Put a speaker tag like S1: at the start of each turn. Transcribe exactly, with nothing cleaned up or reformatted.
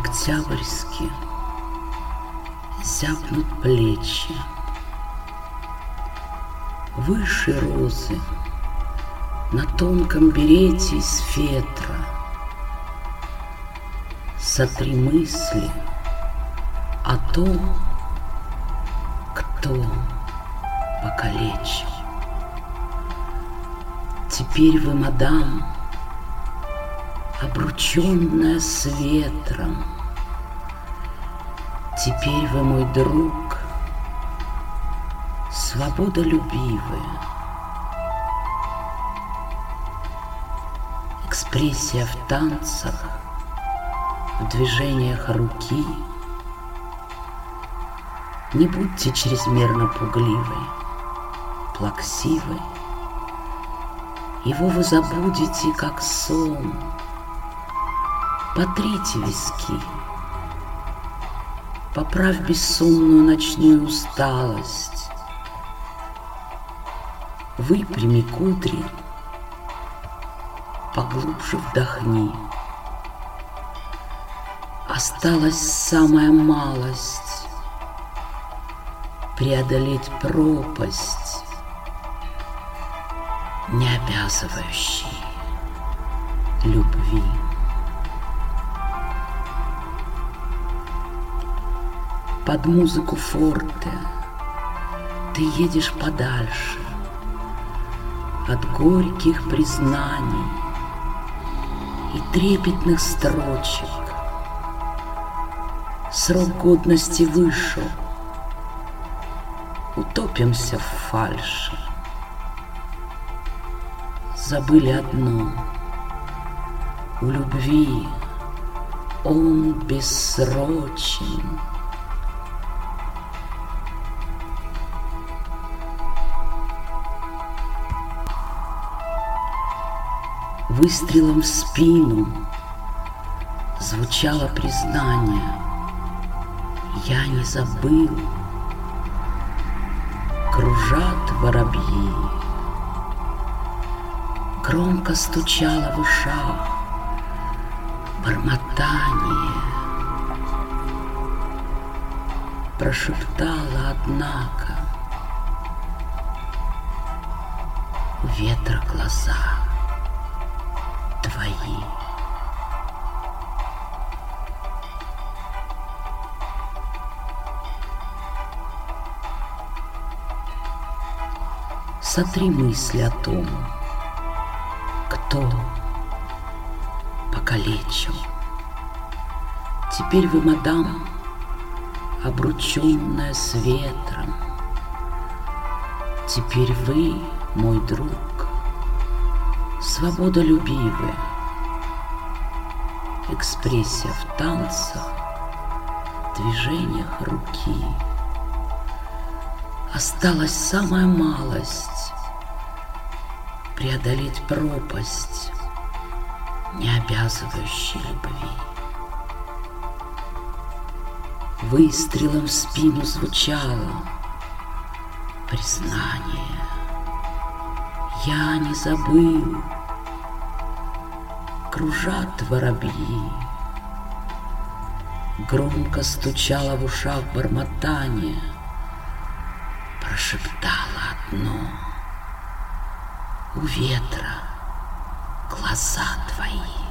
S1: По-октябрьски зябнут плечи, выше розы на тонком берете из фетра. Сотри мысли о том, кто покалечил. Теперь вы, мадам, обрученная с ветром. Теперь вы, мой друг, свободолюбивая. Экспрессия в танцах, в движениях руки. Не будьте чрезмерно пугливой, плаксивой. Его вы забудете, как сон. Потрите виски, поправь бессонную ночную усталость. Выпрями кудри, поглубже вдохни. Осталась самая малость — преодолеть пропасть, не обязывающей любви. Под музыку форте ты едешь подальше от горьких признаний и трепетных строчек. Срок годности вышел, утопимся в фальши. Забыли одно: у любви он бессрочен. Выстрелом в спину звучало признание: я не забыл. Кружат воробьи, громко стучало в ушах бормотание. Прошептала, однако, у ветра глаза твои. Сотри мысли о том, кто покалечил. Теперь вы, мадам, обрученная с ветром. Теперь вы, мой друг, свободолюбивая. Экспрессия в танцах, движениях руки. Осталась самая малость — преодолеть пропасть, не обязывающей любви. Выстрелом в спину звучало признание: я не забыл. Кружат воробьи, громко стучало в ушах бормотание. Прошептала одно: у ветра глаза твои.